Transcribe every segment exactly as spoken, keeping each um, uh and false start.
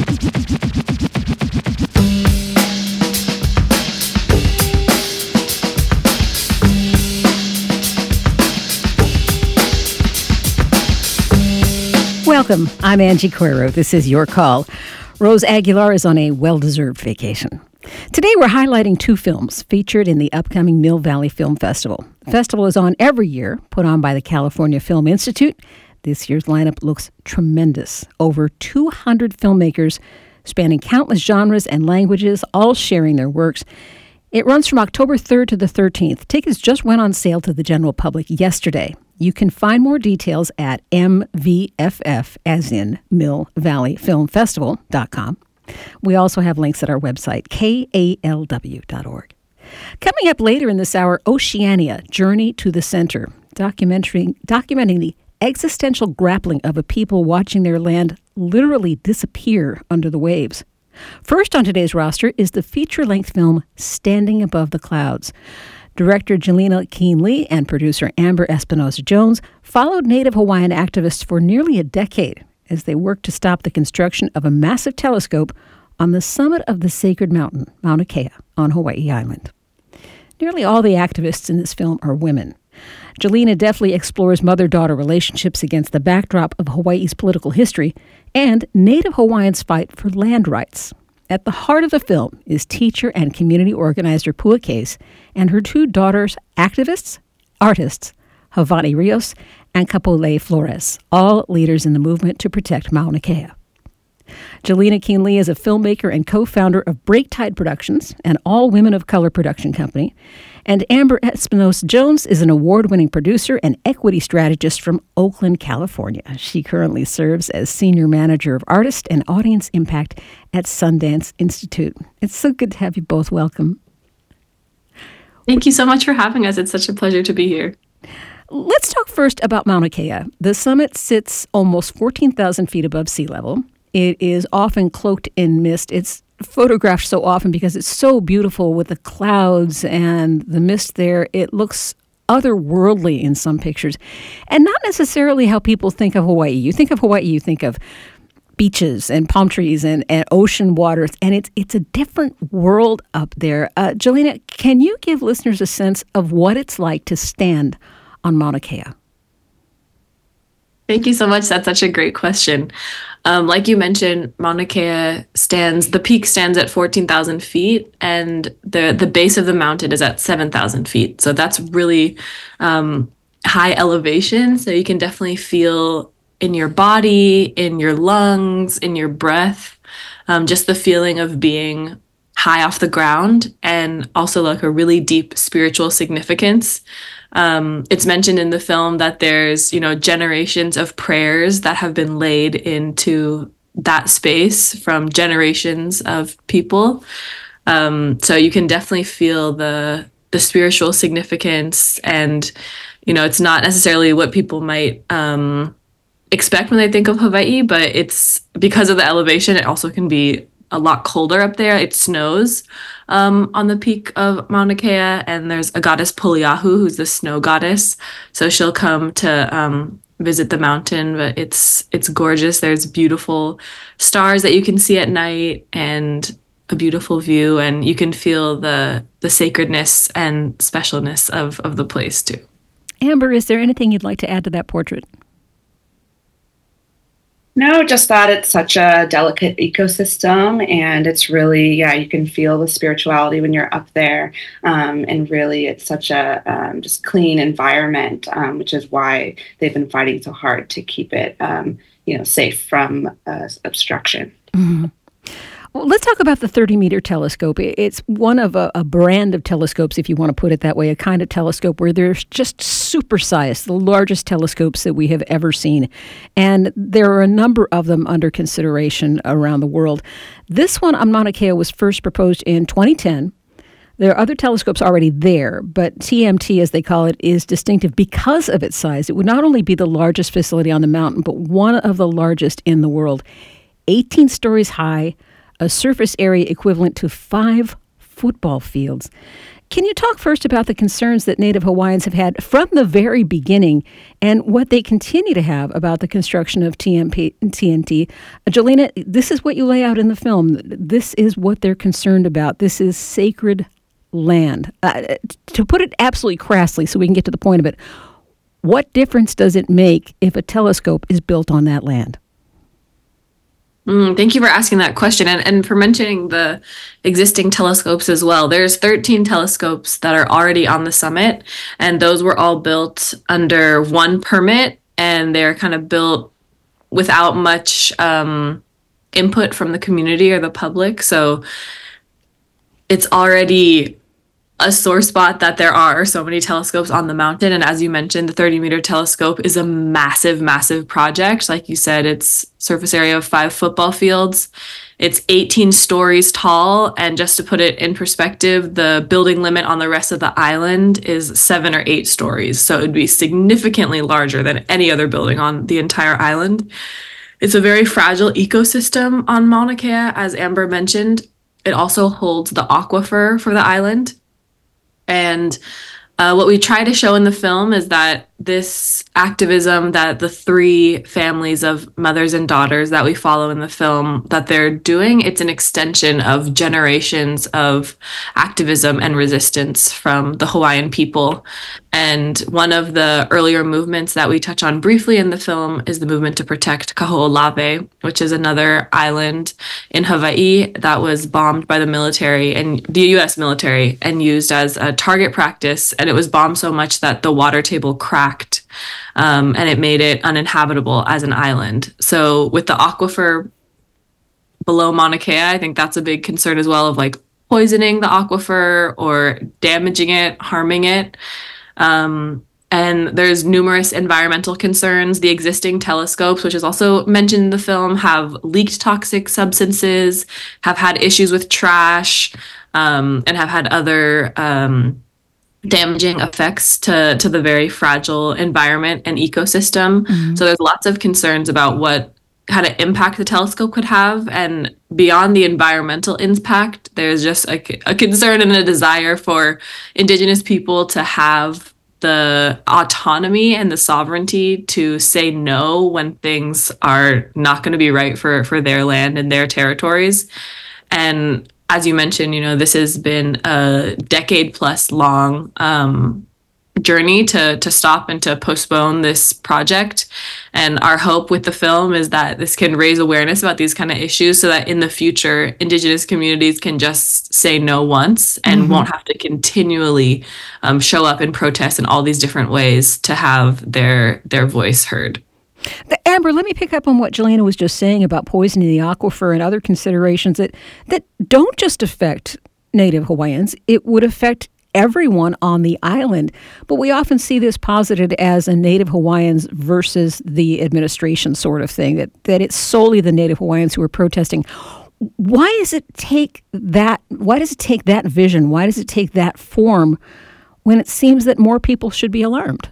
Welcome. I'm Angie Coiro. This is Your Call. Rose Aguilar is on a well-deserved vacation. Today we're highlighting two films featured in the upcoming Mill Valley Film Festival. The festival is on every year, put on by the California Film Institute. This year's lineup looks tremendous. Over two hundred filmmakers spanning countless genres and languages, all sharing their works. It runs from October third to the thirteenth. Tickets just went on sale to the general public yesterday. You can find more details at M V F F, as in Mill Valley Film Festival dot com. We also have links at our website, K A L W dot org. Coming up later in this hour, Oceania, Journey to the Center, documenting, documenting the existential grappling of a people watching their land literally disappear under the waves. First on today's roster is the feature-length film Standing Above the Clouds. Director Jelena Keane Lee and producer Amber Espinosa-Jones followed Native Hawaiian activists for nearly a decade as they worked to stop the construction of a massive telescope on the summit of the sacred mountain, Mauna Kea, on Hawaii Island. Nearly all the activists in this film are women. Jelena deftly explores mother-daughter relationships against the backdrop of Hawaii's political history and Native Hawaiians' fight for land rights. At the heart of the film is teacher and community organizer Pua Case and her two daughters, activists, artists, Havani Rios and Kapolei Flores, all leaders in the movement to protect Mauna Kea. Jelena Keane Lee is a filmmaker and co-founder of Breaktide Productions, an all-women of color production company. And Amber Espinosa-Jones is an award-winning producer and equity strategist from Oakland, California. She currently serves as Senior Manager of Artist and Audience Impact at Sundance Institute. It's so good to have you both. Welcome. Thank you so much for having us. It's such a pleasure to be here. Let's talk first about Mauna Kea. The summit sits almost fourteen thousand feet above sea level. It is often cloaked in mist. It's photographed so often because it's so beautiful with the clouds and the mist there. It looks otherworldly in some pictures, and not necessarily how people think of Hawaii. You think of Hawaii, you think of beaches and palm trees and, and ocean waters, and it's it's a different world up there. Uh, Jelena, can you give listeners a sense of what it's like to stand on Mauna Kea? Thank you so much. That's such a great question. Um, like you mentioned, Mauna Kea stands, the peak stands at fourteen thousand feet, and the, the base of the mountain is at seven thousand feet. So that's really um, high elevation. So you can definitely feel in your body, in your lungs, in your breath, um, just the feeling of being high off the ground, and also like a really deep spiritual significance. Um, it's mentioned in the film that there's, you know, generations of prayers that have been laid into that space from generations of people. Um, so you can definitely feel the the spiritual significance, and, you know, it's not necessarily what people might um, expect when they think of Hawaii, but it's because of the elevation. It also can be a lot colder up there. It snows um, on the peak of Mauna Kea, and there's a goddess Poliahu, who's the snow goddess. So she'll come to um, visit the mountain, but it's it's gorgeous. There's beautiful stars that you can see at night and a beautiful view, and you can feel the the sacredness and specialness of, of the place too. Amber, is there anything you'd like to add to that portrait? No, just that it's such a delicate ecosystem, and it's really, yeah, you can feel the spirituality when you're up there. Um, and really, it's such a um, just clean environment, um, which is why they've been fighting so hard to keep it, um, you know, safe from uh, obstruction. Mm-hmm. Well, let's talk about the thirty-meter telescope. It's one of a, a brand of telescopes, if you want to put it that way, a kind of telescope where they're just supersized, the largest telescopes that we have ever seen. And there are a number of them under consideration around the world. This one on Mauna Kea was first proposed in twenty ten. There are other telescopes already there, but T M T, as they call it, is distinctive because of its size. It would not only be the largest facility on the mountain, but one of the largest in the world. eighteen stories high, a surface area equivalent to five football fields. Can you talk first about the concerns that Native Hawaiians have had from the very beginning and what they continue to have about the construction of T M P, T N T? Uh, Jelena, this is what you lay out in the film. This is what they're concerned about. This is sacred land. Uh, to put it absolutely crassly so we can get to the point of it, what difference does it make if a telescope is built on that land? Mm, thank you for asking that question and, and for mentioning the existing telescopes as well. There's thirteen telescopes that are already on the summit, and those were all built under one permit, and they're kind of built without much um, input from the community or the public. So it's already a sore spot that there are so many telescopes on the mountain. And as you mentioned, the thirty meter telescope is a massive, massive project. Like you said, it's surface area of five football fields. It's eighteen stories tall. And just to put it in perspective, the building limit on the rest of the island is seven or eight stories. So it would be significantly larger than any other building on the entire island. It's a very fragile ecosystem on Mauna Kea, as Amber mentioned. It also holds the aquifer for the island. And uh, what we try to show in the film is that this activism that the three families of mothers and daughters that we follow in the film, that they're doing, it's an extension of generations of activism and resistance from the Hawaiian people. And one of the earlier movements that we touch on briefly in the film is the movement to protect Kaho'olawe, which is another island in Hawaii that was bombed by the military and the U S military and used as a target practice. And it was bombed so much that the water table cracked. Um, and it made it uninhabitable as an island. So with the aquifer below Mauna Kea, I think that's a big concern as well, of like poisoning the aquifer or damaging it, harming it. Um, and there's numerous environmental concerns. The existing telescopes, which is also mentioned in the film, have leaked toxic substances, have had issues with trash, um, and have had other um, damaging effects to, to the very fragile environment and ecosystem. Mm-hmm. So there's lots of concerns about what kind of impact the telescope could have. And beyond the environmental impact, there's just a, a concern and a desire for Indigenous people to have the autonomy and the sovereignty to say no when things are not going to be right for, for their land and their territories. And as you mentioned, you know, this has been a decade plus long um, journey to to stop and to postpone this project. And our hope with the film is that this can raise awareness about these kind of issues so that in the future, Indigenous communities can just say no once and mm-hmm. won't have to continually um, show up and protest in all these different ways to have their their voice heard. Amber, let me pick up on what Jelena was just saying about poisoning the aquifer and other considerations that, that don't just affect Native Hawaiians. It would affect everyone on the island. But we often see this posited as a Native Hawaiians versus the administration sort of thing, that, that it's solely the Native Hawaiians who are protesting. Why does it take that, why does it take that vision? Why does it take that form when it seems that more people should be alarmed?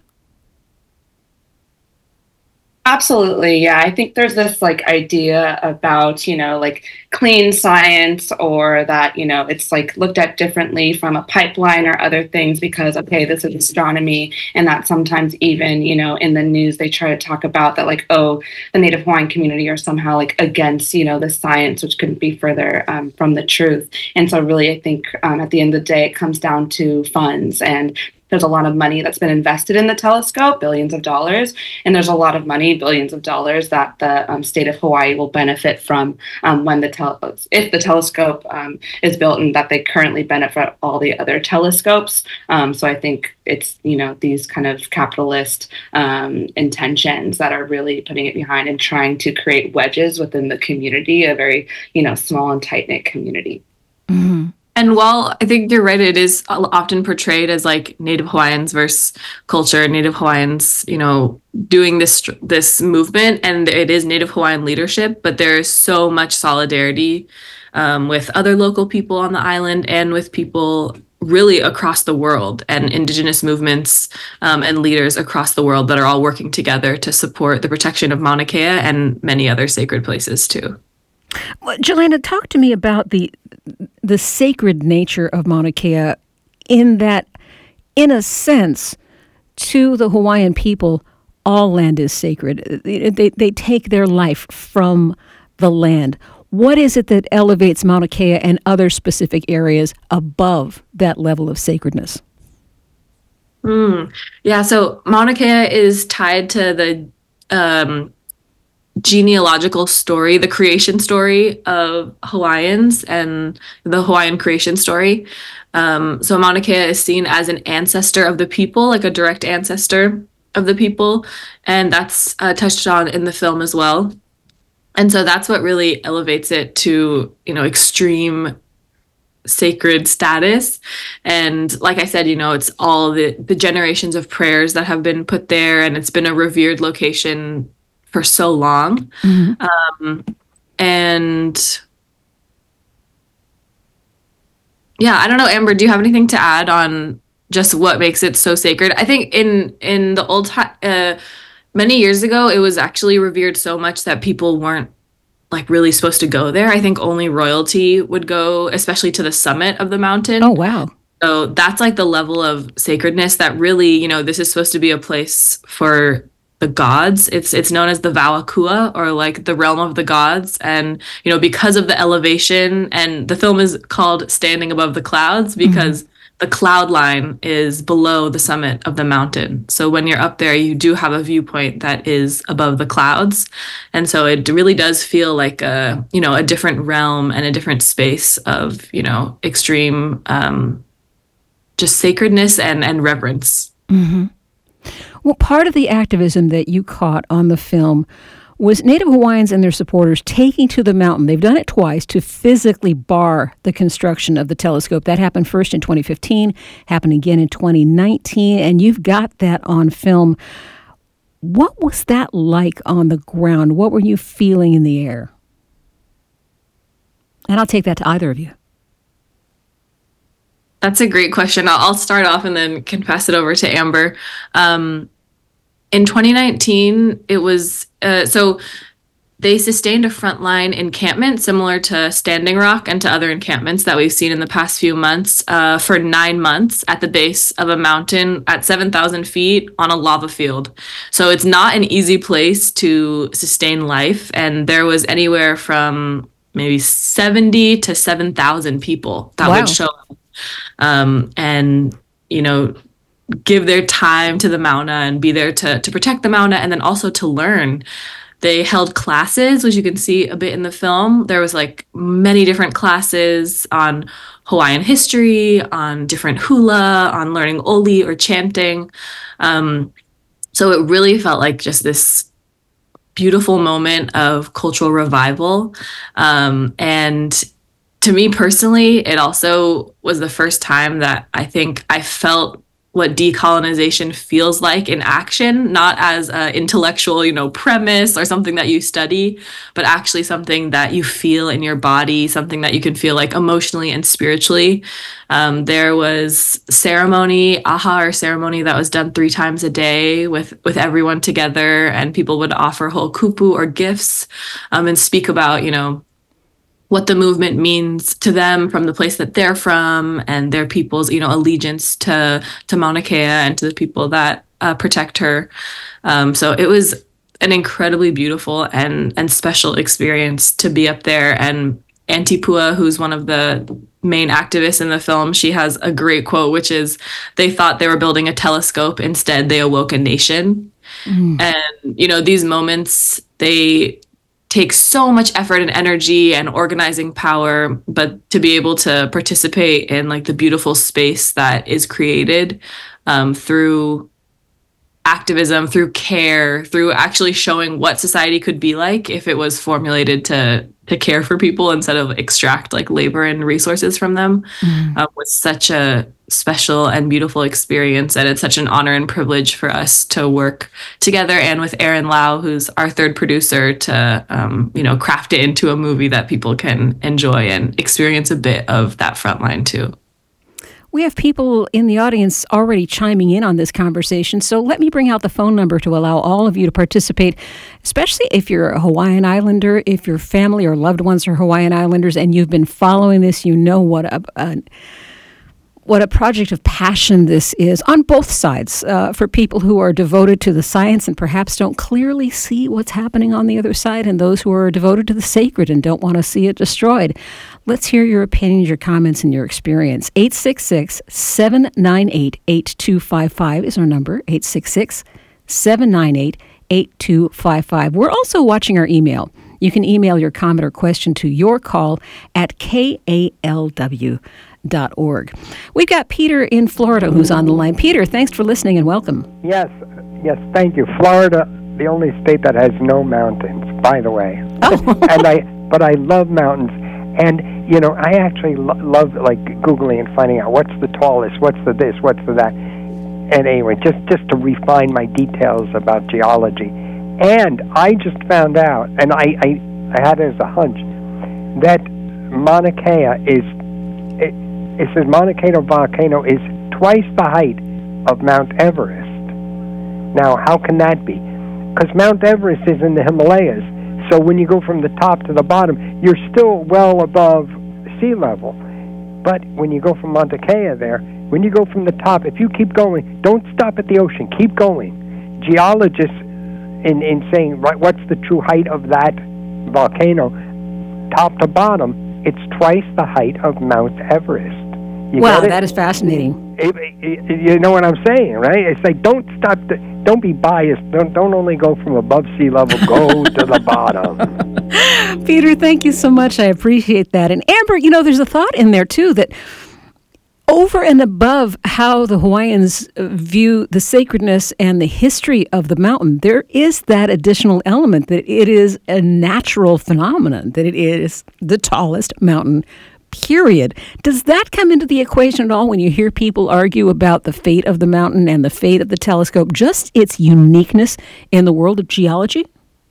Absolutely. Yeah. I think there's this like idea about, you know, like clean science, or that, you know, it's like looked at differently from a pipeline or other things because, okay, this is astronomy. And that sometimes even, you know, in the news, they try to talk about that, like, oh, the Native Hawaiian community are somehow like against, you know, the science, which couldn't be further um, from the truth. And so really, I think um, at the end of the day, it comes down to funds. And there's a lot of money that's been invested in the telescope, billions of dollars, and there's a lot of money, billions of dollars, that the um, state of Hawaii will benefit from um, when the tel- if the telescope um, is built, and that they currently benefit all the other telescopes. Um, so I think it's, you know, these kind of capitalist um, intentions that are really putting it behind and trying to create wedges within the community, a very, you know, small and tight-knit community. Mm-hmm. And while I think you're right, it is often portrayed as like Native Hawaiians versus culture, Native Hawaiians, you know, doing this this movement, and it is Native Hawaiian leadership, but there is so much solidarity um, with other local people on the island and with people really across the world, and Indigenous movements um, and leaders across the world that are all working together to support the protection of Mauna Kea and many other sacred places too. Well, Jelena, talk to me about the the sacred nature of Mauna Kea in that, in a sense, to the Hawaiian people, all land is sacred. They, they take their life from the land. What is it that elevates Mauna Kea and other specific areas above that level of sacredness? Mm. Yeah, so Mauna Kea is tied to the um, genealogical story, the creation story of Hawaiians and the Hawaiian creation story. Um, so Mauna Kea is seen as an ancestor of the people, like a direct ancestor of the people, and that's uh, touched on in the film as well. And so that's what really elevates it to, you know, extreme sacred status. And like I said, you know, it's all the, the generations of prayers that have been put there, and it's been a revered location for so long. Mm-hmm. Um, and yeah, I don't know, Amber, do you have anything to add on just what makes it so sacred? I think in, in the old time, uh, many years ago, it was actually revered so much that people weren't like really supposed to go there. I think only royalty would go, especially to the summit of the mountain. Oh, wow. So that's like the level of sacredness that really, you know, this is supposed to be a place for the gods. It's it's known as the Vauakua, or like the realm of the gods. And, you know, because of the elevation, and the film is called Standing Above the Clouds because mm-hmm. the cloud line is below the summit of the mountain. So when you're up there, you do have a viewpoint that is above the clouds. And so it really does feel like a, you know, a different realm and a different space of, you know, extreme um, just sacredness and, and reverence. Mm-hmm. Well, part of the activism that you caught on the film was Native Hawaiians and their supporters taking to the mountain. They've done it twice to physically bar the construction of the telescope. That happened first in twenty fifteen, happened again in twenty nineteen, and you've got that on film. What was that like on the ground? What were you feeling in the air? And I'll take that to either of you. That's a great question. I'll start off and then can pass it over to Amber. Um, in twenty nineteen, it was, uh, so they sustained a frontline encampment similar to Standing Rock and to other encampments that we've seen in the past few months uh, for nine months at the base of a mountain at seven thousand feet on a lava field. So it's not an easy place to sustain life. And there was anywhere from maybe seventy to seven thousand people that wow. would show up. Um, and, you know, give their time to the Mauna and be there to, to protect the Mauna and then also to learn. They held classes, which you can see a bit in the film. There was like many different classes on Hawaiian history, on different hula, on learning oli or chanting. Um, so it really felt like just this beautiful moment of cultural revival. Um, and to me personally, it also was the first time that I think I felt what decolonization feels like in action, not as an intellectual, you know, premise or something that you study, but actually something that you feel in your body, something that you can feel like emotionally and spiritually. Um, there was ceremony, aha, or ceremony that was done three times a day with, with everyone together, and people would offer whole kupu or gifts um, and speak about, you know, what the movement means to them from the place that they're from and their people's, you know, allegiance to, to Mauna Kea and to the people that uh, protect her. Um, so it was an incredibly beautiful and, and special experience to be up there. And Auntie Pua, who's one of the main activists in the film, she has a great quote, which is, they thought they were building a telescope. Instead, they awoke a nation. Mm. And, you know, these moments, they take so much effort and energy and organizing power, but to be able to participate in like the beautiful space that is created um, through activism, through care, through actually showing what society could be like if it was formulated to to care for people instead of extract like labor and resources from them, mm. uh, was such a special and beautiful experience. And it's such an honor and privilege for us to work together and with Aaron Lau, who's our third producer, to, um, you know, craft it into a movie that people can enjoy and experience a bit of that frontline too. We have people in the audience already chiming in on this conversation, so let me bring out the phone number to allow all of you to participate, especially if you're a Hawaiian Islander, if your family or loved ones are Hawaiian Islanders, and you've been following this, you know what a, a what a project of passion this is on both sides, uh, for people who are devoted to the science and perhaps don't clearly see what's happening on the other side, and those who are devoted to the sacred and don't want to see it destroyed. Let's hear your opinions, your comments, and your experience. eight six six, seven nine eight, eight two five five is our number, eight six six, seven nine eight, eight two five five. We're also watching our email. You can email your comment or question to your call at K A L W dot org. We've got Peter in Florida who's on the line. Peter, thanks for listening and welcome. Yes, yes, thank you. Florida, the only state that has no mountains, by the way. Oh. and I, but I love mountains. And, you know, I actually lo- love, like, Googling and finding out what's the tallest, what's the this, what's the that. And anyway, just, just to refine my details about geology. And I just found out, and I, I, I had it as a hunch, that Mauna Kea is, it, it says Mauna Kea volcano is twice the height of Mount Everest. Now, how can that be? Because Mount Everest is in the Himalayas. So when you go from the top to the bottom, you're still well above sea level. But when you go from Mauna Kea there, when you go from the top, if you keep going, don't stop at the ocean, keep going. Geologists, in, in saying, right, what's the true height of that volcano, top to bottom, it's twice the height of Mount Everest. You wow, that is fascinating. It, it, it, you know what I'm saying, right? It's like, don't stop, the, don't be biased. Don't, don't only go from above sea level, go to the bottom. Peter, thank you so much. I appreciate that. And Amber, you know, there's a thought in there, too, that over and above how the Hawaiians view the sacredness and the history of the mountain, there is that additional element that it is a natural phenomenon, that it is the tallest mountain, period. Does that come into the equation at all when you hear people argue about the fate of the mountain and the fate of the telescope, just its uniqueness in the world of geology?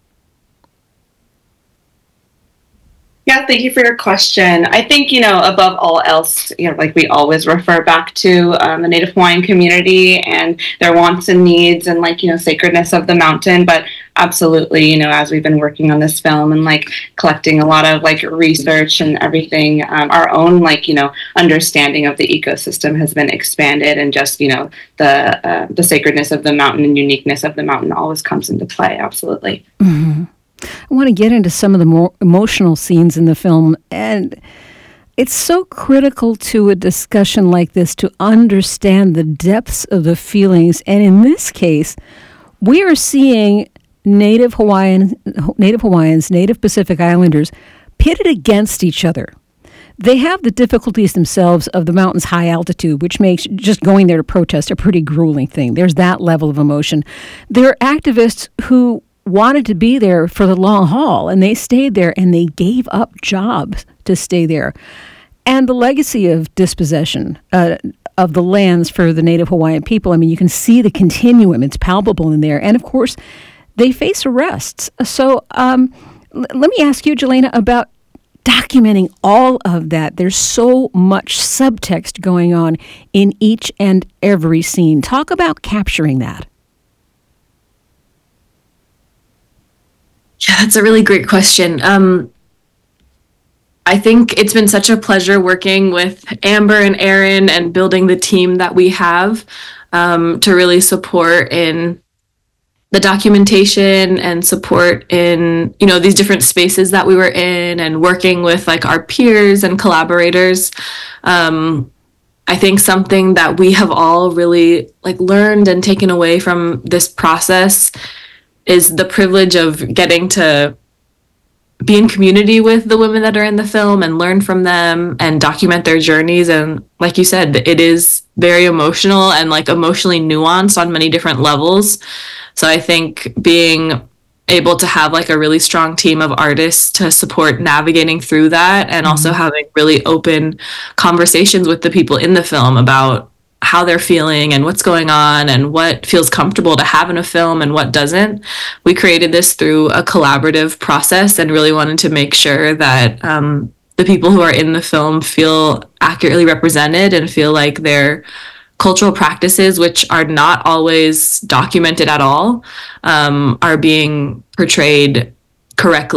Yeah, thank you for your question. I think, you know, above all else, you know, like we always refer back to um, the Native Hawaiian community and their wants and needs and, like, you know, sacredness of the mountain. But absolutely, you know, as we've been working on this film and, like, collecting a lot of, like, research and everything, um, our own, like, you know, understanding of the ecosystem has been expanded, and just, you know, the uh, the sacredness of the mountain and uniqueness of the mountain always comes into play. Absolutely. Mm-hmm. I want to get into some of the more emotional scenes in the film, and it's so critical to a discussion like this to understand the depths of the feelings. And in this case, we are seeing Native Hawaiian, Native Hawaiians, Native Pacific Islanders pitted against each other. They have the difficulties themselves of the mountain's high altitude, which makes just going there to protest a pretty grueling thing. There's that level of emotion. There are activists who wanted to be there for the long haul, and they stayed there, and they gave up jobs to stay there. And the legacy of dispossession uh, of the lands for the Native Hawaiian people, I mean, you can see the continuum. It's palpable in there. And, of course, they face arrests. So um, l- let me ask you, Jelena, about documenting all of that. There's so much subtext going on in each and every scene. Talk about capturing that. Yeah, that's a really great question. Um, I think it's been such a pleasure working with Amber and Aaron and building the team that we have um, to really support in the documentation and support in, you know, these different spaces that we were in, and working with, like, our peers and collaborators. Um, I think something that we have all really, like, learned and taken away from this process is the privilege of getting to be in community with the women that are in the film and learn from them and document their journeys. And like you said, it is very emotional and, like, emotionally nuanced on many different levels. So I think being able to have, like, a really strong team of artists to support navigating through that, and mm-hmm. also having really open conversations with the people in the film about how they're feeling and what's going on and what feels comfortable to have in a film and what doesn't. We created this through a collaborative process and really wanted to make sure that um, the people who are in the film feel accurately represented and feel like their cultural practices, which are not always documented at all, um, are being portrayed correctly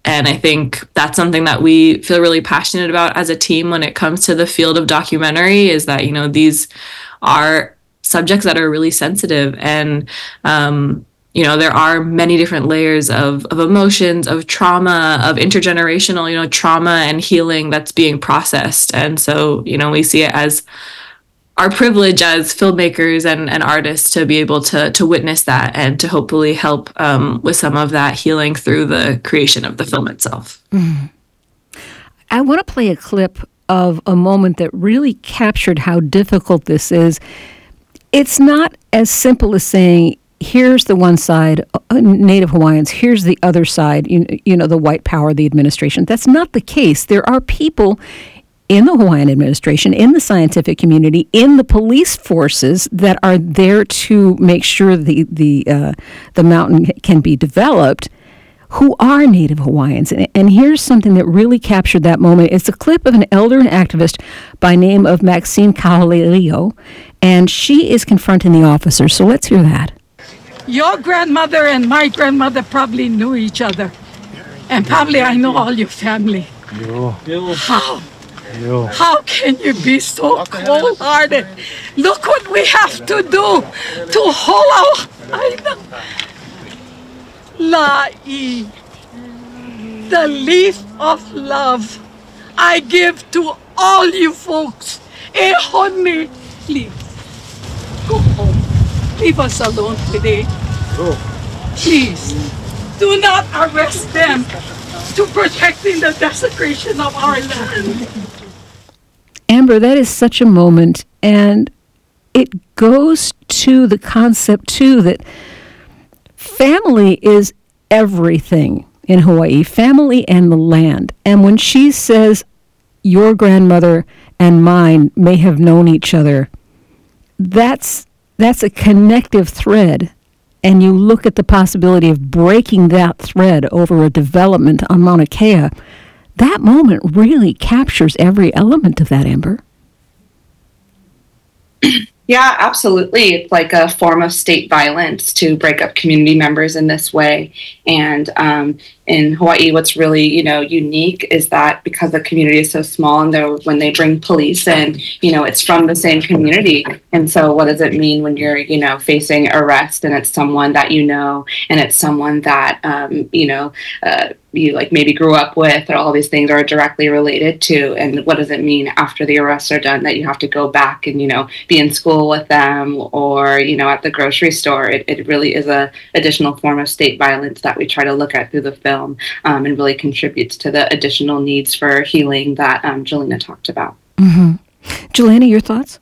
And I think that's something that we feel really passionate about as a team when it comes to the field of documentary, is that, you know, these are subjects that are really sensitive. And, um, you know, there are many different layers of, of emotions, of trauma, of intergenerational, you know, trauma and healing that's being processed. And so, you know, we see it as our privilege as filmmakers and, and artists to be able to to witness that and to hopefully help um, with some of that healing through the creation of the film itself. Mm. I want to play a clip of a moment that really captured how difficult this is. It's not as simple as saying, here's the one side, uh, Native Hawaiians, here's the other side, you, you know, the white power, the administration. That's not the case. There are people in the Hawaiian administration, in the scientific community, in the police forces that are there to make sure the the uh, the mountain can be developed, who are Native Hawaiians. And, and here's something that really captured that moment. It's a clip of an elder and activist by name of Maxine Kaho'oleo, and she is confronting the officers. So let's hear that. Your grandmother and my grandmother probably knew each other. And probably I know all your family. How? How can you be so cold-hearted? Look what we have to do to hold our island. La'i, the leaf of love I give to all you folks. Eh, honey, please, go home. Leave us alone today. Please, do not arrest them to protecting the desecration of our land. Amber, that is such a moment, and it goes to the concept, too, that family is everything in Hawaii, family and the land. And when she says, your grandmother and mine may have known each other, that's that's a connective thread. And you look at the possibility of breaking that thread over a development on Mauna Kea, that moment really captures every element of that, Amber. Yeah, absolutely. It's like a form of state violence to break up community members in this way. And um, in Hawaii, what's really, you know, unique is that because the community is so small, and when they bring police in, you know, it's from the same community. And so what does it mean when you're, you know, facing arrest and it's someone that you know, and it's someone that, um, you know, uh, you like maybe grew up with, or all these things are directly related to, and what does it mean after the arrests are done that you have to go back and, you know, be in school with them, or, you know, at the grocery store. It, it really is a additional form of state violence that we try to look at through the film, um, and really contributes to the additional needs for healing that um, Jelena talked about. Mm-hmm. Jelena, your thoughts?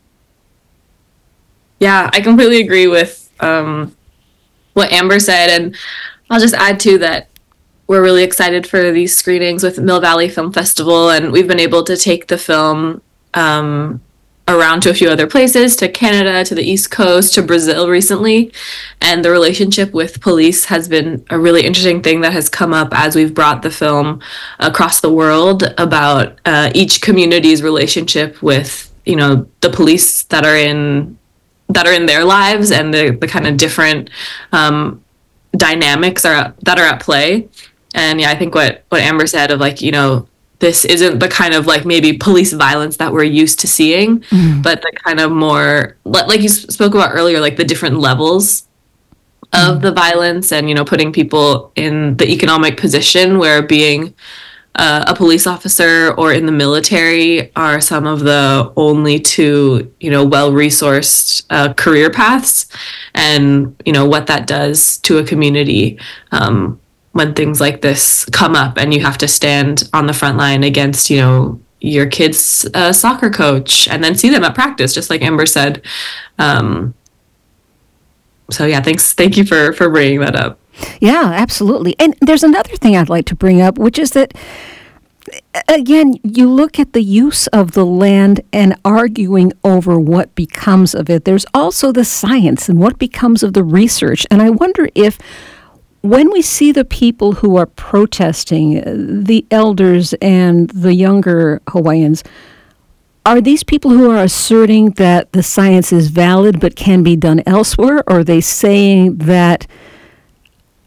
Yeah, I completely agree with um, what Amber said, and I'll just add to that. We're really excited for these screenings with Mill Valley Film Festival, and we've been able to take the film um, around to a few other places, to Canada, to the East Coast, to Brazil recently. And the relationship with police has been a really interesting thing that has come up as we've brought the film across the world, about uh, each community's relationship with, you know, the police that are in that are in their lives, and the, the kind of different um, dynamics are that are at play. And yeah, I think what, what Amber said of, like, you know, this isn't the kind of like maybe police violence that we're used to seeing, mm. but the kind of more, like you spoke about earlier, like the different levels of mm. the violence, and, you know, putting people in the economic position where being uh, a police officer or in the military are some of the only two, you know, well-resourced uh, career paths, and, you know, what that does to a community um, when things like this come up and you have to stand on the front line against, you know, your kid's uh, soccer coach, and then see them at practice, just like Amber said. Um, so yeah, thanks. Thank you for, for bringing that up. Yeah, absolutely. And there's another thing I'd like to bring up, which is that, again, you look at the use of the land and arguing over what becomes of it. There's also the science and what becomes of the research. And I wonder if, when we see the people who are protesting, the elders and the younger Hawaiians, are these people who are asserting that the science is valid but can be done elsewhere? Or are they saying that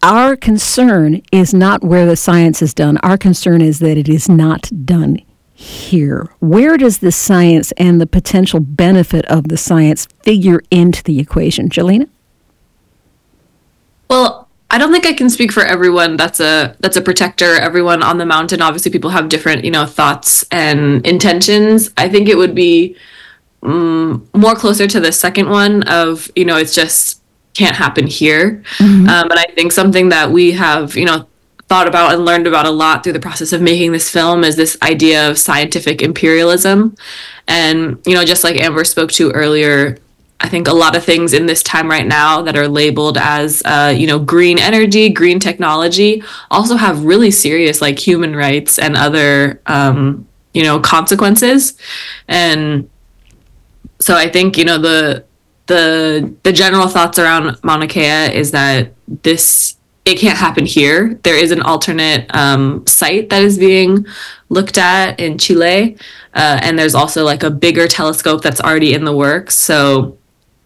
our concern is not where the science is done. Our concern is that it is not done here. Where does the science and the potential benefit of the science figure into the equation? Jelena? Well, I don't think I can speak for everyone that's a that's a protector. Everyone on the mountain, obviously people have different, you know, thoughts and intentions. I think it would be um, more closer to the second one of, you know, it's just can't happen here. Mm-hmm. Um, and I think something that we have, you know, thought about and learned about a lot through the process of making this film is this idea of scientific imperialism. And, you know, just like Amber spoke to earlier, I think a lot of things in this time right now that are labeled as, uh, you know, green energy, green technology, also have really serious like human rights and other, um, you know, consequences. And so I think, you know, the the the general thoughts around Mauna Kea is that this, it can't happen here. There is an alternate um, site that is being looked at in Chile. Uh, and there's also like a bigger telescope that's already in the works. So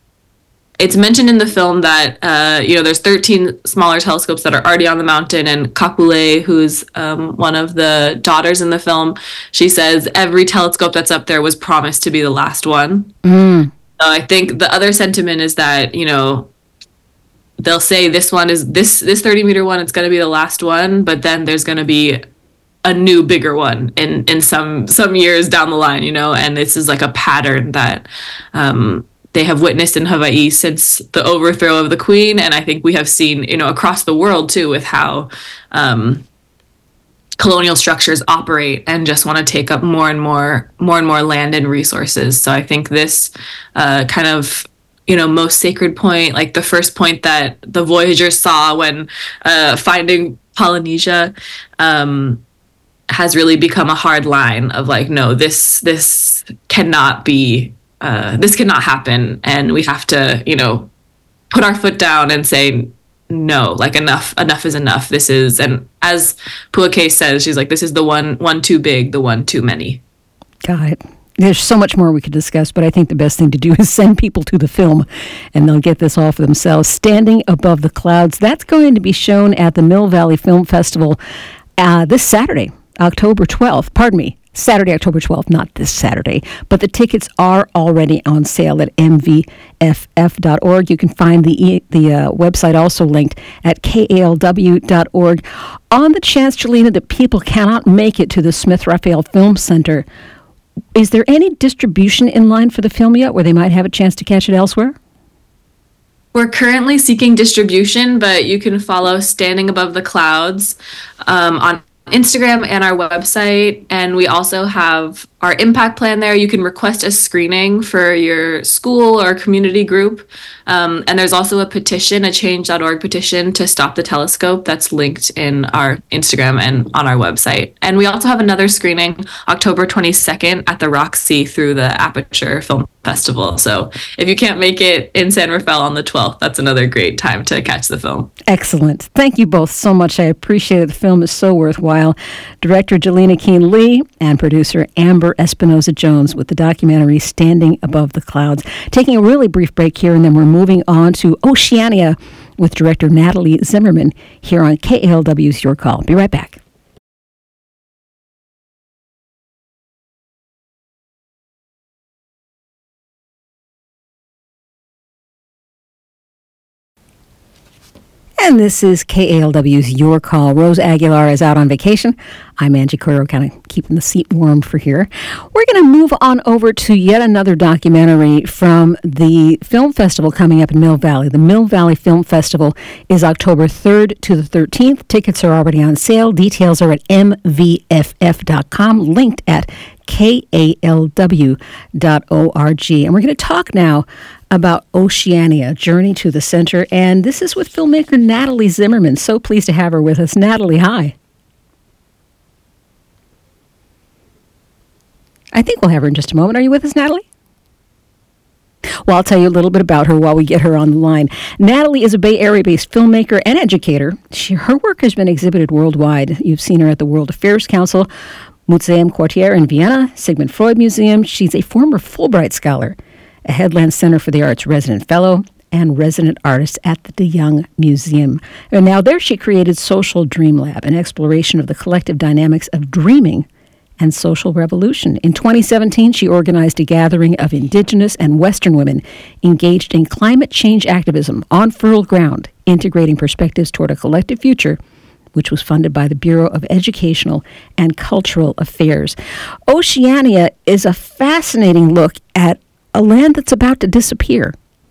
it's mentioned in the film that, uh, you know, there's thirteen smaller telescopes that are already on the mountain, and Kapule, who's um, one of the daughters in the film, she says every telescope that's up there was promised to be the last one. Mm. So I think the other sentiment is that, you know, they'll say this one is, this this thirty meter one, it's going to be the last one, but then there's going to be a new bigger one in, in some, some years down the line, you know, and this is like a pattern that, um, they have witnessed in Hawaii since the overthrow of the queen. And I think we have seen, you know, across the world too, with how um, colonial structures operate and just want to take up more and more, more and more land and resources. So I think this uh, kind of, you know, most sacred point, like the first point that the Voyagers saw when uh, finding Polynesia, um, has really become a hard line of like, no, this, this cannot be, Uh, this cannot happen, and we have to, you know, put our foot down and say, no, like enough, enough is enough. This is, and as Puake says, she's like, this is the one, one too big, the one too many. Got it. There's so much more we could discuss, but I think the best thing to do is send people to the film, and they'll get this all for themselves. Standing Above the Clouds, that's going to be shown at the Mill Valley Film Festival uh, this Saturday, October twelfth. Pardon me. Saturday, October twelfth, not this Saturday, but the tickets are already on sale at m v f f dot org. You can find the e- the uh, website also linked at k a l w dot org. On the chance, Jelena, that people cannot make it to the Smith Raphael Film Center, is there any distribution in line for the film yet where they might have a chance to catch it elsewhere? We're currently seeking distribution, but you can follow Standing Above the Clouds um, on Instagram and our website, and we also have our impact plan there. You can request a screening for your school or community group, um, and there's also a petition, a change dot org petition to stop the telescope that's linked in our Instagram and on our website. And we also have another screening October twenty-second at the Roxy through the Aperture Film Festival. So if you can't make it in San Rafael on the twelfth, that's another great time to catch the film. Excellent. Thank you both so much. I appreciate it. The film is so worthwhile. Director Jelena Keane Lee and producer Amber Espinoza-Jones with the documentary Standing Above the Clouds. Taking a really brief break here, and then we're moving on to Oceania with director Natalie Zimmerman here on K A L W's Your Call. Be right back. And this is K A L W's Your Call. Rose Aguilar is out on vacation. I'm Angie Coiro, kind of keeping the seat warm for here. We're going to move on over to yet another documentary from the film festival coming up in Mill Valley. The Mill Valley Film Festival is October third to the thirteenth. Tickets are already on sale. Details are at m v f f dot com, linked at k a l w dot org. And we're going to talk now about Oceania, Journey to the Center. And this is with filmmaker Natalie Zimmerman. So pleased to have her with us. Natalie, hi. I think we'll have her in just a moment. Are you with us, Natalie? Well, I'll tell you a little bit about her while we get her on the line. Natalie is a Bay Area-based filmmaker and educator. She, her work has been exhibited worldwide. You've seen her at the World Affairs Council, Museum Quartier in Vienna, Sigmund Freud Museum. She's a former Fulbright Scholar, a Headland Center for the Arts resident fellow, and resident artist at the De Young Museum. And now there she created Social Dream Lab, an exploration of the collective dynamics of dreaming and social revolution. In twenty seventeen, she organized a gathering of Indigenous and Western women engaged in climate change activism on fertile ground, integrating perspectives toward a collective future, which was funded by the Bureau of Educational and Cultural Affairs. Oceania is a fascinating look at a land that's about to disappear.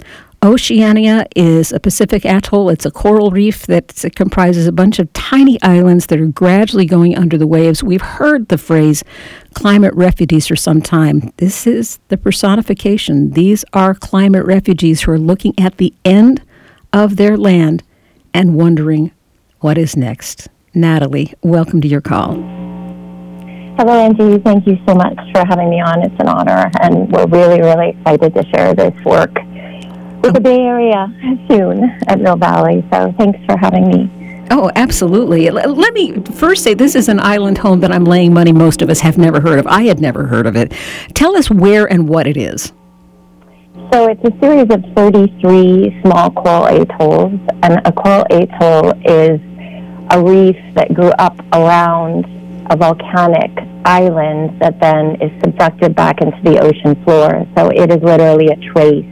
Oceania is a Pacific atoll. It's a coral reef that comprises a bunch of tiny islands that are gradually going under the waves. We've heard the phrase climate refugees for some time. This is the personification. These are climate refugees who are looking at the end of their land and wondering what is next. Natalie, welcome to your call. Hello, Angie. Thank you so much for having me on. It's an honor, and we're really, really excited to share this work with the Bay Area soon at Mill Valley. So thanks for having me. Oh, absolutely. Let me first say this is an island home that I'm laying money most of us have never heard of. I had never heard of it. Tell us where and what it is. So it's a series of thirty-three small coral atolls, and a coral atoll is a reef that grew up around a volcanic island that then is subducted back into the ocean floor. So it is literally a trace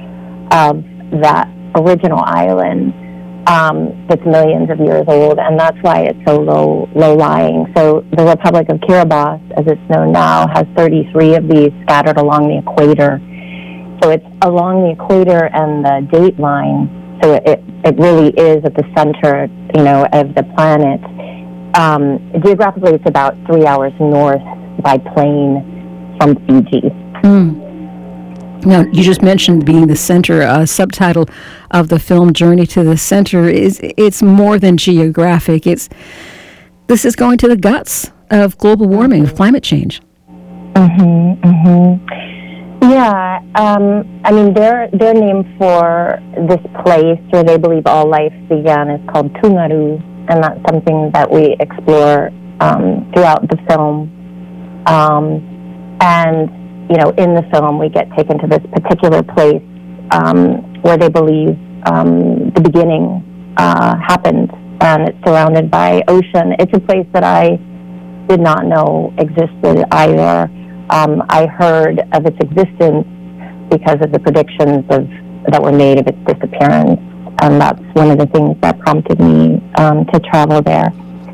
of that original island um, that's millions of years old, and that's why it's so low, low-lying. So the Republic of Kiribati, as it's known now, has thirty-three of these scattered along the equator. So it's along the equator and the date line, so it, it really is at the center, you know, of the planet. Um, geographically, it's about three hours north by plane from Fiji. Mm. Now, you just mentioned being the center. A subtitle of the film, Journey to the Center, is it's more than geographic. It's this is going to the guts of global warming, of climate change. Mm-hmm, mm-hmm. Yeah, um, I mean, their their name for this place where they believe all life began is called Tungaru, and that's something that we explore um, throughout the film. Um, and you know, in the film, we get taken to this particular place um, where they believe um, the beginning uh, happened, and it's surrounded by ocean. It's a place that I did not know existed either. Um, I heard of its existence because of the predictions of that were made of its disappearance, and that's one of the things that prompted me um, to travel there.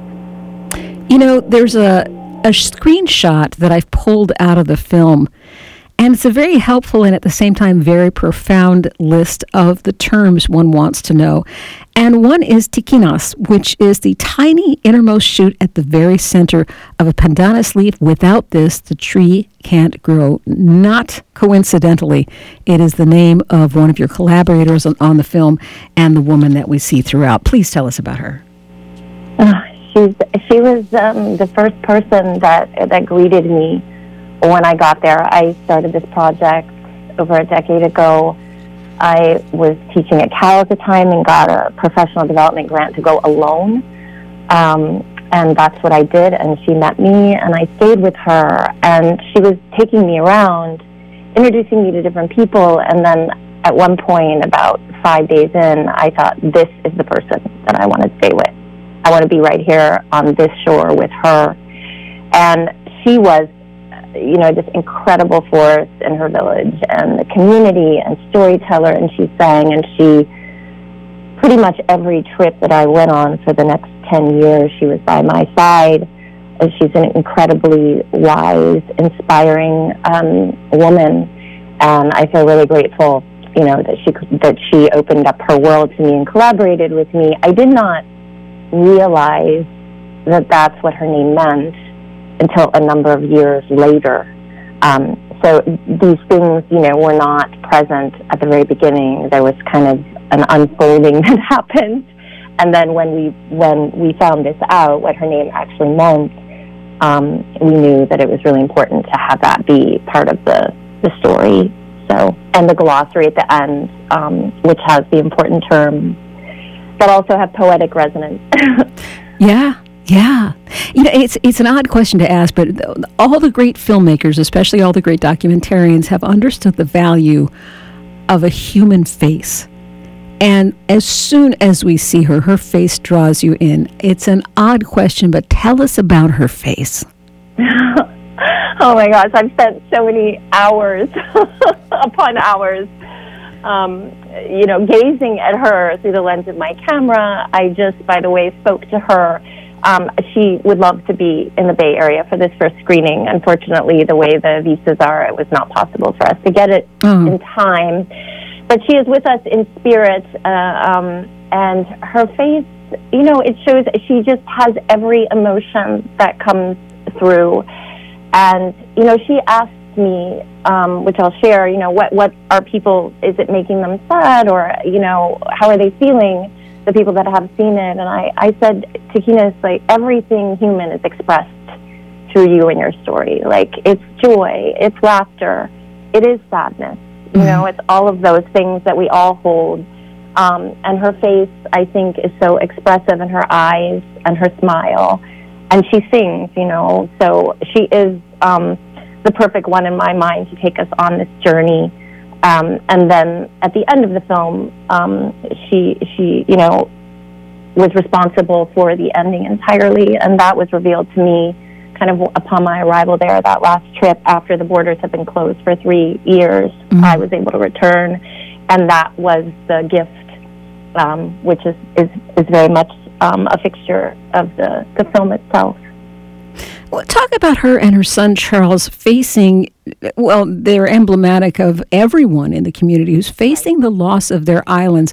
You know, there's a a screenshot that I've pulled out of the film, and it's a very helpful and at the same time very profound list of the terms one wants to know. And one is tikinas, which is the tiny innermost shoot at the very center of a pandanus leaf. Without this, the tree can't grow. Not coincidentally, it is the name of one of your collaborators on, on the film and the woman that we see throughout. Please tell us about her. Uh, she's, she was um, the first person that, that greeted me when I got there. I started this project over a decade ago. I was teaching at Cal at the time and got a professional development grant to go alone. Um, and that's what I did. And she met me, and I stayed with her. And she was taking me around, introducing me to different people. And then at one point, about five days in, I thought, this is the person that I want to stay with. I want to be right here on this shore with her. And she was, you know, this incredible force in her village and the community and storyteller, and she sang, and she, pretty much every trip that I went on for the next ten years, she was by my side. And she's an incredibly wise, inspiring um, woman, and I feel really grateful, you know, that she that she opened up her world to me and collaborated with me. I did not realize that that's what her name meant until a number of years later. Um, so these things, you know, were not present at the very beginning. There was kind of an unfolding that happened. And then when we when we found this out, what her name actually meant, um, we knew that it was really important to have that be part of the, the story. So, and the glossary at the end, um, which has the important terms that also have poetic resonance. Yeah. Yeah. You know, it's it's an odd question to ask, but all the great filmmakers, especially all the great documentarians, have understood the value of a human face And as soon as we see her, her face draws you in. It's an odd question, but tell us about her face. Oh my gosh, I've spent so many hours upon hours, um, you know, gazing at her through the lens of my camera. I just, by the way, spoke to her. Um, she would love to be in the Bay Area for this first screening. Unfortunately, the way the visas are, it was not possible for us to get it oh. in time. But she is with us in spirit, uh, um, and her face, you know, it shows she just has every emotion that comes through. And, you know, she asked me, um, which I'll share, you know, what, what are people, is it making them sad, or, you know, how are they feeling, the people that have seen it? And I, I said to Kina, it's like everything human is expressed through you and your story. Like, it's joy, it's laughter, it is sadness. You know, it's all of those things that we all hold. Um, and her face, I think, is so expressive, in her eyes and her smile. And she sings, you know. So she is um, the perfect one in my mind to take us on this journey. Um, and then at the end of the film, um, she, she, you know, was responsible for the ending entirely. And that was revealed to me kind of upon my arrival there, that last trip after the borders had been closed for three years, mm-hmm. I was able to return, and that was the gift, um, which is, is, is very much um, a fixture of the, the film itself. Well, talk about her and her son Charles facing, well, they're emblematic of everyone in the community who's facing the loss of their islands.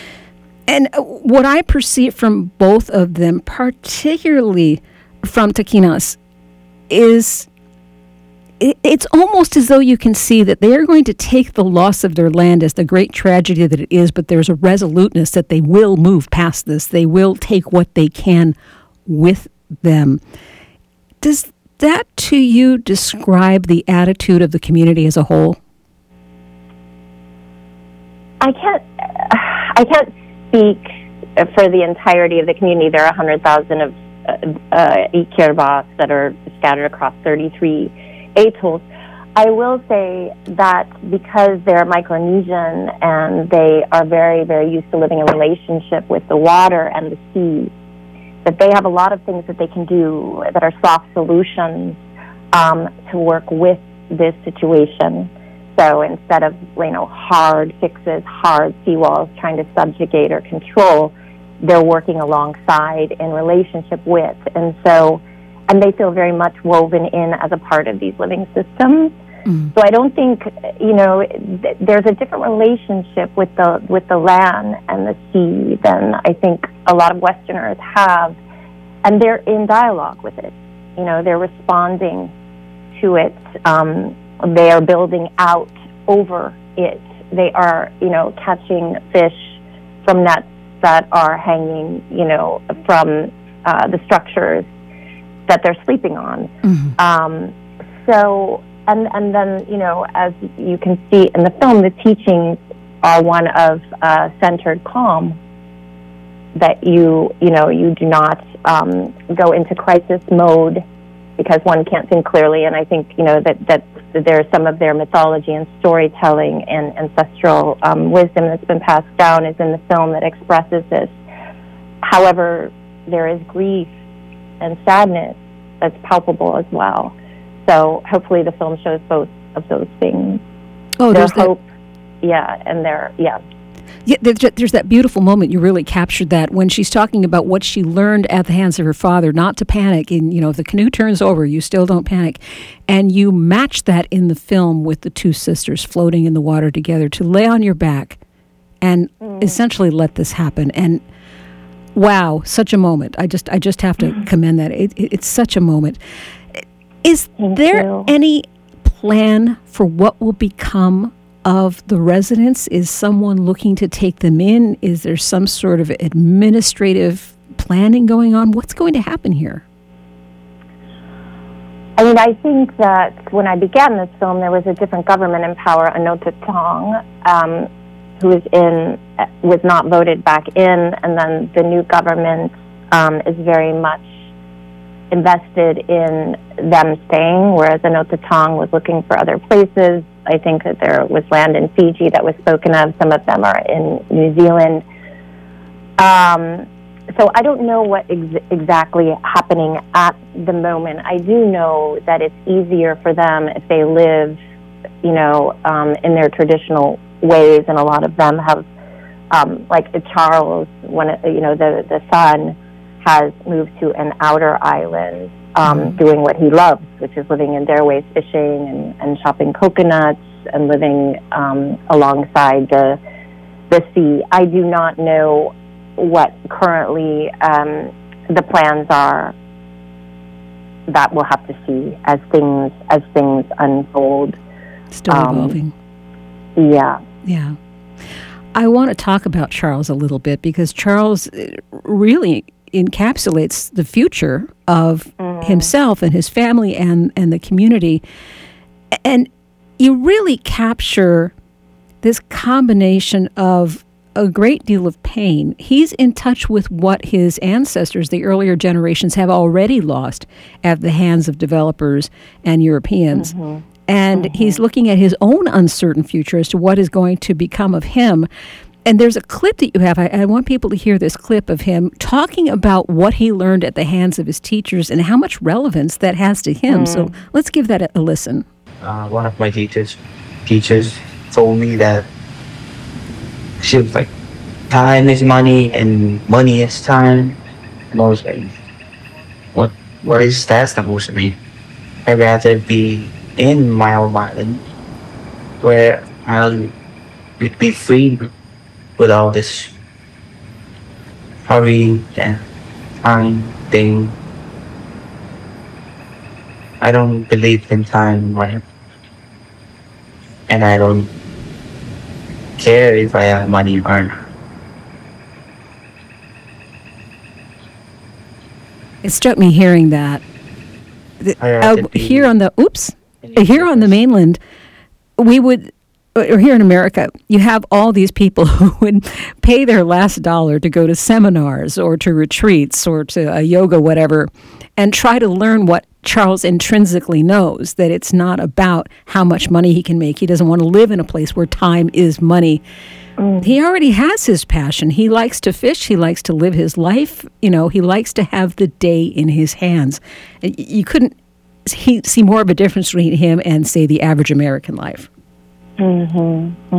And what I perceive from both of them, particularly from Taquinas, is it, it's almost as though you can see that they are going to take the loss of their land as the great tragedy that it is, but there's a resoluteness that they will move past this. They will take what they can with them. Does that to you describe the attitude of the community as a whole? I can't I can't speak for the entirety of the community. There are one hundred thousand of Uh, Iquiervas that are scattered across thirty-three atolls. I will say that because they're Micronesian and they are very, very used to living in relationship with the water and the sea, that they have a lot of things that they can do that are soft solutions um, to work with this situation. So instead of, you know, hard fixes, hard seawalls trying to subjugate or control, they're working alongside in relationship with. And so, and they feel very much woven in as a part of these living systems. Mm. So I don't think, you know, th- there's a different relationship with the with the land and the sea than I think a lot of Westerners have. And they're in dialogue with it. You know, they're responding to it. Um, they are building out over it. They are, you know, catching fish from nets that are hanging, you know, from uh, the structures that they're sleeping on. Mm-hmm. Um, so, and and then, you know, as you can see in the film, the teachings are one of uh, centered calm, that you, you know, you do not um, go into crisis mode because one can't think clearly. And I think, you know, that, that there's some of their mythology and storytelling and ancestral um, wisdom that's been passed down is in the film that expresses this. However, there is grief and sadness that's palpable as well. So hopefully the film shows both of those things. Oh, there's there's hope. That. Yeah, and there, yeah. Yeah, there's that beautiful moment. You really captured that when she's talking about what she learned at the hands of her father, not to panic. And, you know, if the canoe turns over, you still don't panic. And you match that in the film with the two sisters floating in the water together to lay on your back and mm. essentially let this happen. And wow, such a moment. I just I just have to mm. commend that. It, it, it's such a moment. Is Thank there you. any plan for what will become of the residents? Is someone looking to take them in? Is there some sort of administrative planning going on? What's going to happen here? I mean, I think that when I began this film, there was a different government in power, Anote Tong, um, who was in, was not voted back in, and then the new government um, is very much invested in them staying, whereas Anote Tong was looking for other places. I think that there was land in Fiji that was spoken of. Some of them are in New Zealand. Um, so I don't know what ex- exactly happening at the moment. I do know that it's easier for them if they live, you know, um, in their traditional ways, and a lot of them have, um, like Charles, when you know the the son has moved to an outer island, um, mm-hmm. doing what he loves, which is living in their ways, fishing and, and shopping coconuts and living um, alongside the the sea. I do not know what currently um, the plans are. That we'll have to see as things as things unfold. Still um, evolving. Yeah. Yeah. I want to talk about Charles a little bit because Charles really encapsulates the future of mm. himself and his family and, and the community. And you really capture this combination of a great deal of pain. He's in touch with what his ancestors, the earlier generations, have already lost at the hands of developers and Europeans. Mm-hmm. And mm-hmm. he's looking at his own uncertain future as to what is going to become of him. And there's a clip that you have. I, I want people to hear this clip of him talking about what he learned at the hands of his teachers and how much relevance that has to him. Mm. So let's give that a, a listen. Uh, one of my teachers teachers told me that she was like, time is money and money is time. And I was like, what, what is that supposed to mean? I'd rather be in my own island where I'll be free without this hurry and time thing. I don't believe in time, right? And I don't care if I have money or not. It struck me hearing that. Uh, here on the, oops, here on the mainland, we would, or here in America, you have all these people who would pay their last dollar to go to seminars or to retreats or to a yoga, whatever, and try to learn what Charles intrinsically knows, that it's not about how much money he can make. He doesn't want to live in a place where time is money. Mm. He already has his passion. He likes to fish. He likes to live his life. You know, he likes to have the day in his hands. You couldn't he, see more of a difference between him and, say, the average American life. Mm-hmm.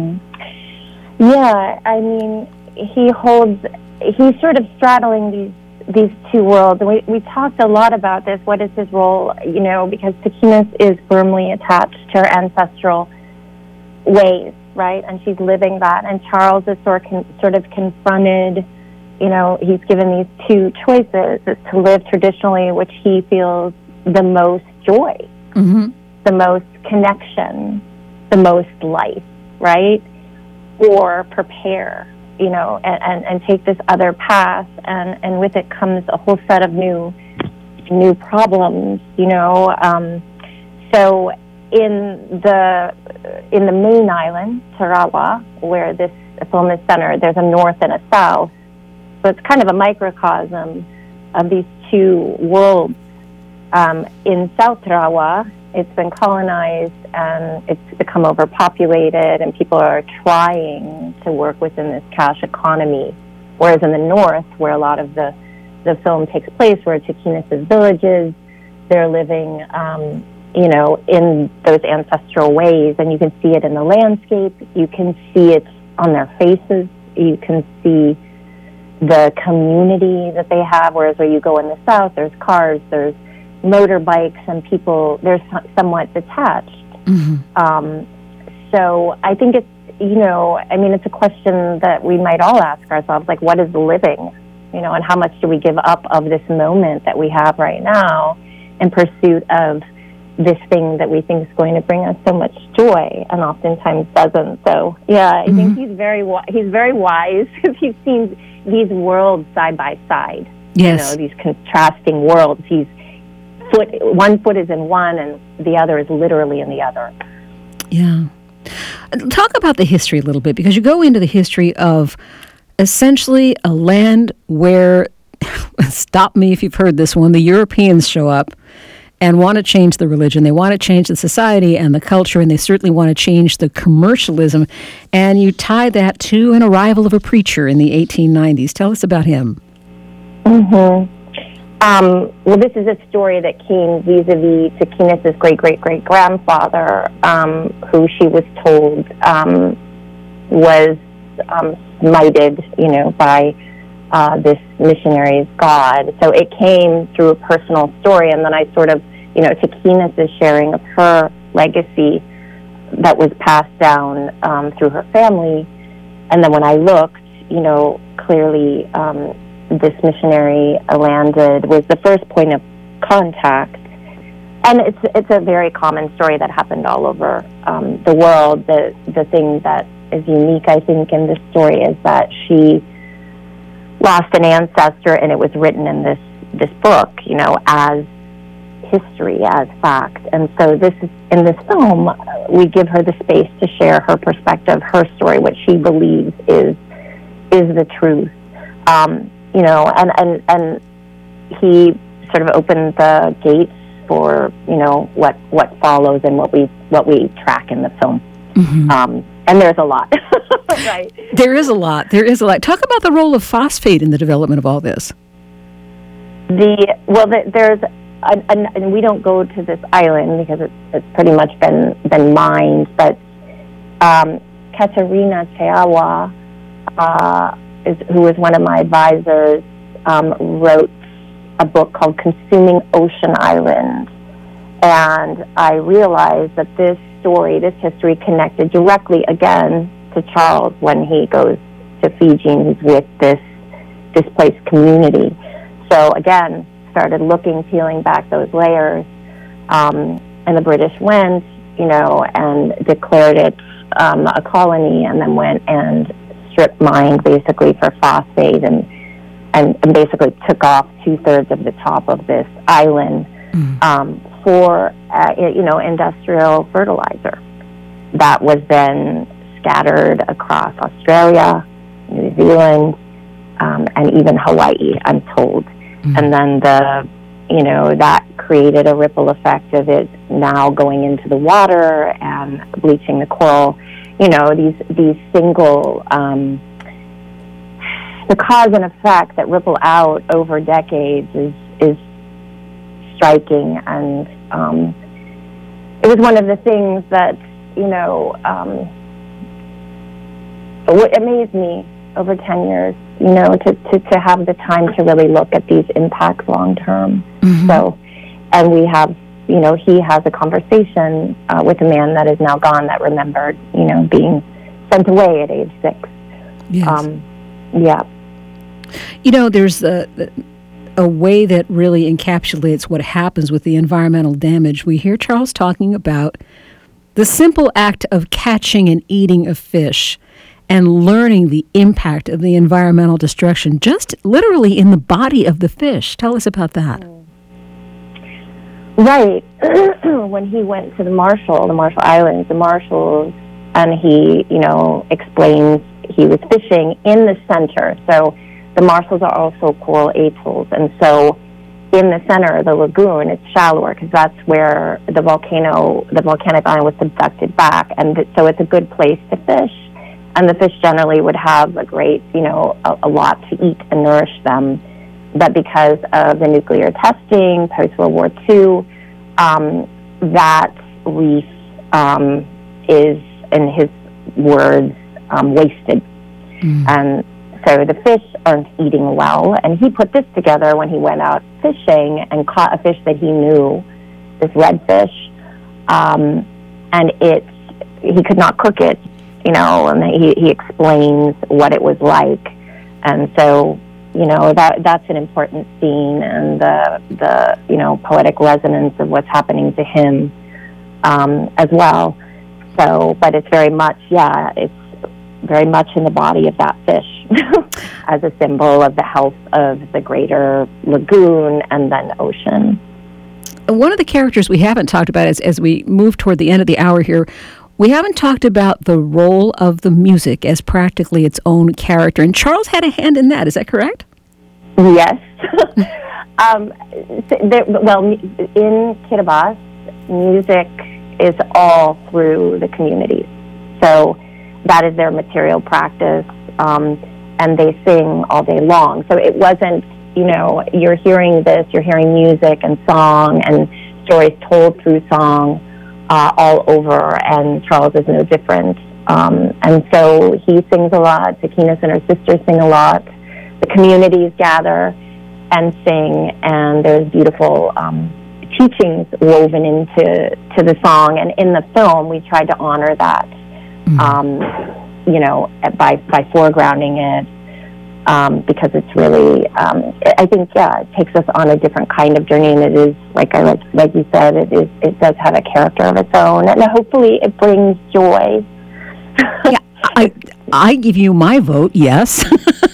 Mm-hmm. Yeah, I mean, he holds, he's sort of straddling these these two worlds. And we, we talked a lot about this. What is his role? You know, because Taquinas is firmly attached to her ancestral ways, right? And she's living that. And Charles is sort of, sort of confronted, you know, he's given these two choices, is to live traditionally, which he feels the most joy, mm-hmm. the most connection, the most life, right? Or prepare, you know, and, and, and take this other path, and, and with it comes a whole set of new new problems, you know. Um, so in the in the main island, Tarawa, where this film is centered, there's a north and a south. So it's kind of a microcosm of these two worlds. Um, in South Tarawa, it's been colonized and it's become overpopulated, and people are trying to work within this cash economy. Whereas in the north, where a lot of the, the film takes place, where Taquinas' villages, they're living, um, you know, in those ancestral ways, and you can see it in the landscape, you can see it on their faces, you can see the community that they have, whereas where you go in the south, there's cars, there's motorbikes, and people, they're somewhat detached. Mm-hmm. Um, so I think it's, you know, I mean, it's a question that we might all ask ourselves, like, what is living? You know, and how much do we give up of this moment that we have right now in pursuit of this thing that we think is going to bring us so much joy, and oftentimes doesn't. So, yeah, I mm-hmm. think he's very he's very wise because he's seen these worlds side by side. Yes. You know, these contrasting worlds. He's foot one foot is in one, and the other is literally in the other. Yeah. Talk about the history a little bit, because you go into the history of essentially a land where, stop me if you've heard this one, the Europeans show up and want to change the religion. They want to change the society and the culture, and they certainly want to change the commercialism. And you tie that to an arrival of a preacher in the eighteen nineties. Tell us about him. Mm-hmm. Um, well, this is a story that came vis-a-vis to Keenis's great-great-great-grandfather, um, who she was told um, was um, smited, you know, by uh, this missionary's God. So it came through a personal story, and then I sort of, you know, to Keenis's sharing of her legacy that was passed down um, through her family. And then when I looked, you know, clearly um, this missionary landed was the first point of contact. And it's it's a very common story that happened all over um, the world. The the thing that is unique, I think, in this story is that she lost an ancestor, and it was written in this this book, you know, as history, as fact. And so this is, in this film, we give her the space to share her perspective, her story, what she believes is is the truth. Um, you know, and, and, and he sort of opened the gates for, you know, what, what follows and what we what we track in the film. Mm-hmm. Um, and there's a lot, right? There is a lot. There is a lot. Talk about the role of phosphate in the development of all this. The well, the, there's, a, a, and we don't go to this island because it's, it's pretty much been been mined. But um, Katerina Cheawa, uh, is, who was one of my advisors, um, wrote a book called Consuming Ocean Island. And I realized that this story, this history connected directly again to Charles when he goes to Fiji and he's with this displaced community. So again, started looking, peeling back those layers. Um, and the British went, you know, and declared it um, a colony, and then went and strip mined basically for phosphate, and, and, and basically took off two-thirds of the top of this island mm. um, for, uh, you know, industrial fertilizer. That was then scattered across Australia, New Zealand, um, and even Hawaii, I'm told. Mm. And then the, you know, that created a ripple effect of it now going into the water and bleaching the coral. You know, these these single, um, the cause and effect that ripple out over decades is is striking, and um, it was one of the things that, you know, um, what amazed me over ten years, you know, to, to, to have the time to really look at these impacts long term. Mm-hmm. So, and we have, you know, he has a conversation uh, with a man that is now gone that remembered, you know, being sent away at age six. Yes. Um, yeah. You know, there's a, a way that really encapsulates what happens with the environmental damage. We hear Charles talking about the simple act of catching and eating a fish and learning the impact of the environmental destruction just literally in the body of the fish. Tell us about that. Right. When he went to the Marshall, the Marshall Islands, the Marshalls, and he, you know, explains he was fishing in the center. So the Marshalls are also coral atolls. And so in the center of the lagoon, it's shallower because that's where the volcano, the volcanic island was subducted back. And th- so it's a good place to fish. And the fish generally would have a great, you know, a, a lot to eat and nourish them. But because of the nuclear testing post-World War Two, um, that reef um, is, in his words, um, wasted. Mm. And so the fish aren't eating well. And he put this together when he went out fishing and caught a fish that he knew, this redfish, um, and it, he could not cook it, you know, and he, he explains what it was like. And so, you know, that that's an important scene, and the, the you know, poetic resonance of what's happening to him um, as well. So, but it's very much, yeah, it's very much in the body of that fish as a symbol of the health of the greater lagoon and then ocean. One of the characters we haven't talked about is, as we move toward the end of the hour here, we haven't talked about the role of the music as practically its own character. And Charles had a hand in that. Is that correct? Yes. Um, there, well, in Kiribati, music is all through the communities. So that is their material practice, um, and they sing all day long. So it wasn't, you know, you're hearing this, you're hearing music and song and stories told through song uh, all over, and Charles is no different. Um, and so he sings a lot, Takinas and her sisters sing a lot, the communities gather and sing, and there's beautiful um, teachings woven into to the song. And in the film, we tried to honor that, mm-hmm. um, you know, by by foregrounding it, um, because it's really, um, I think, yeah, it takes us on a different kind of journey, and it is, like I like, like you said, it is it does have a character of its own, and hopefully it brings joy. Yeah, I I give you my vote. Yes.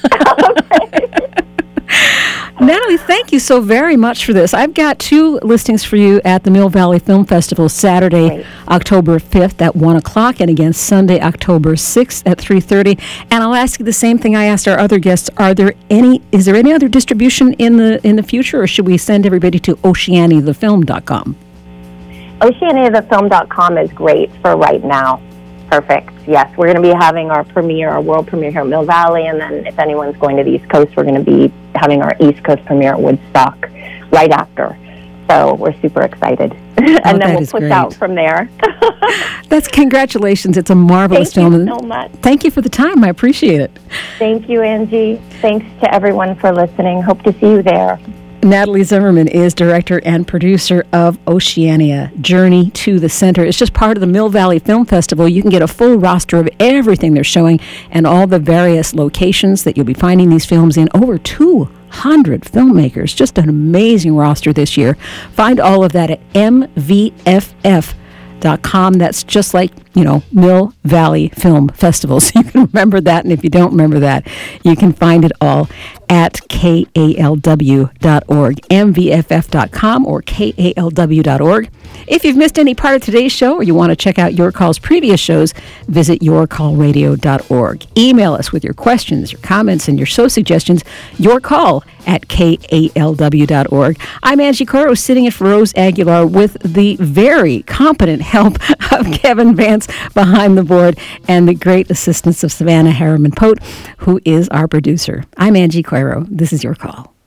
Natalie, thank you so very much for this. I've got two listings for you at the Mill Valley Film Festival, Saturday, Great. October fifth at one o'clock, and again Sunday, October sixth at three thirty. And I'll ask you the same thing I asked our other guests. Are there any, is there any other distribution in the in the future, or should we send everybody to oceania the film dot com? oceania the film dot com is great for right now. Perfect. Yes, we're going to be having our premiere, our world premiere here at Mill Valley, and then if anyone's going to the East Coast, we're going to be having our East Coast premiere at Woodstock right after. So we're super excited. and oh, then we'll push great. out from there. That's congratulations. It's a marvelous Thank film. Thank you so much. Thank you for the time. I appreciate it. Thank you, Angie. Thanks to everyone for listening. Hope to see you there. Natalie Zimmerman is director and producer of Oceania, Journey to the Center. It's just part of the Mill Valley Film Festival. You can get a full roster of everything they're showing and all the various locations that you'll be finding these films in. Over two hundred filmmakers. Just an amazing roster this year. Find all of that at m v f f dot com. That's just like, you know, Mill Valley Film Festival. So you can remember that, and if you don't remember that, you can find it all at k a l w dot org, m v f f dot com or k a l w dot org. If you've missed any part of today's show or you want to check out Your Call's previous shows, visit your call radio dot org. Email us with your questions, your comments, and your show suggestions, your call at k a l w dot org. I'm Angie Coiro, sitting in for Rose Aguilar with the very competent help of Kevin Vance behind the board and the great assistance of Savannah Harriman-Pote, who is our producer. I'm Angie Coiro. This is Your Call.